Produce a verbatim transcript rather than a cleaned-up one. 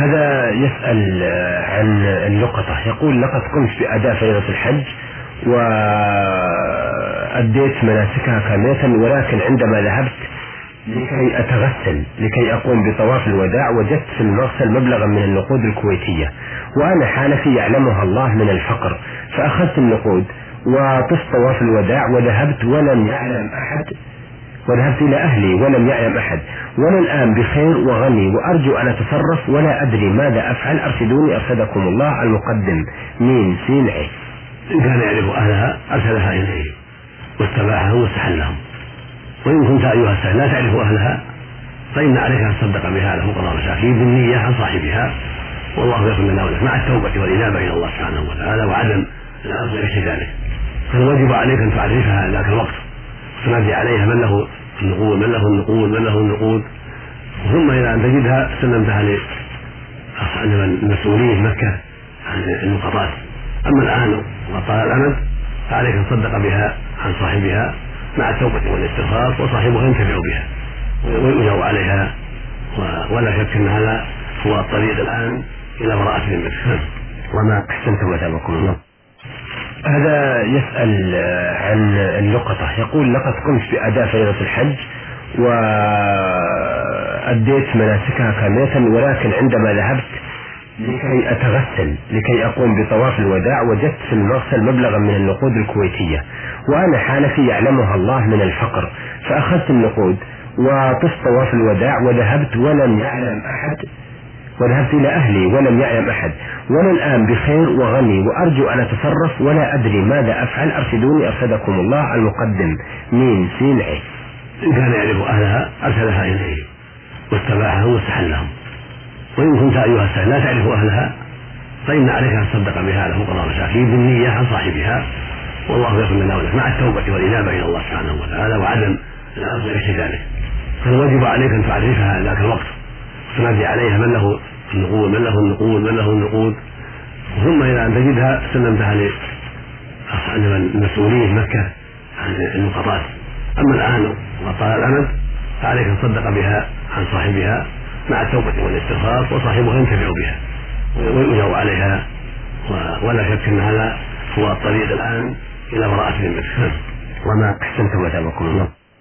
هذا يسأل عن اللقطة، يقول: لقد قمت بأداء فريضة الحج وأديت مناسكها كاملة، ولكن عندما ذهبت لكي أتغسل لكي أقوم بطواف الوداع وجدت في المغسل مبلغا من النقود الكويتية، وأنا حالتي يعلمها الله من الفقر، فأخذت النقود وطفت طواف الوداع وذهبت ولم يعلم أحد وذهبت إلى أهلي ولم يعلم أحد، وأنا الآن بخير وغني وأرجو أن أتصرف ولا أدري ماذا أفعل، أرشدوني أرشدكم الله. المقدم ميم سين عين. إن كان يعرف أهلها أرسلها إليه واستباحهم واستحلهم، وإن كنت أيها السائل لا تعرف أهلها فإن عليك أن تصدق بها على فقراء المساكين بالنية عن صاحبها، والله يغفر لنا ولك مع التوبة والإنابة إلى الله سبحانه وتعالى وعدم الأخذ ذلك. فالواجب عليك أن تعرفها ذاك الوقت، تنادي عليها من له النقود من له النقود من له النقود، ثم إذا أن تجدها سلمتها للمسؤولين مكة عن النقطات. أما الآن وطال الأمد فعليك أن تصدق بها عن صاحبها مع التوبة والاستغفار، وصاحبها ينتفع بها ويؤجر عليها، ولا شك أن هذا هو الطريق الآن إلى براءة ذمتك. وما أحسنتم وتابعكم الله. هذا يسأل عن اللقطة، يقول: لقد قمت بأداء فريضة الحج وأديت مناسكها كاملة، ولكن عندما ذهبت لكي أتغسل لكي أقوم بطواف الوداع وجدت في المغسل مبلغا من النقود الكويتية، وأنا حالتي يعلمها الله من الفقر، فأخذت النقود وطفت طواف الوداع وذهبت ولم يعلم أحد وذهبت إلى أهلي ولم يعلم أحد، وأنا الآن بخير وغني وأرجو أن أتصرف ولا أدري ماذا أفعل، أرشدوني أرشدكم الله. المقدم ميم سين عين. إن كان يعرف أهلها أرسلها إليه واستباحهم واستحلهم، وإن كنت أيها السائل لا تعرف أهلها فإن عليك أن تصدق بها على فقراء المساكين بالنية عن صاحبها، والله يغفر لنا ولك مع التوبة والإنابة إلى الله سبحانه وتعالى وعدم الأخذ ذلك. فالواجب عليك أن تعرفها ذاك الوقت، تنادي عليها من له النقود من له النقود من له النقود، ثم إذا أن تجدها سلمتها للمسؤولين مكة عن النقطات. أما الآن وطال الأمد فعليك أن تصدق بها عن صاحبها مع التوبة والاستغفار، وصاحبها ينتفع بها ويؤجر عليها، ولا شك أن هذا هو الطريق الآن إلى براءة ذمتك. وما أحسنتم وتابعكم الله.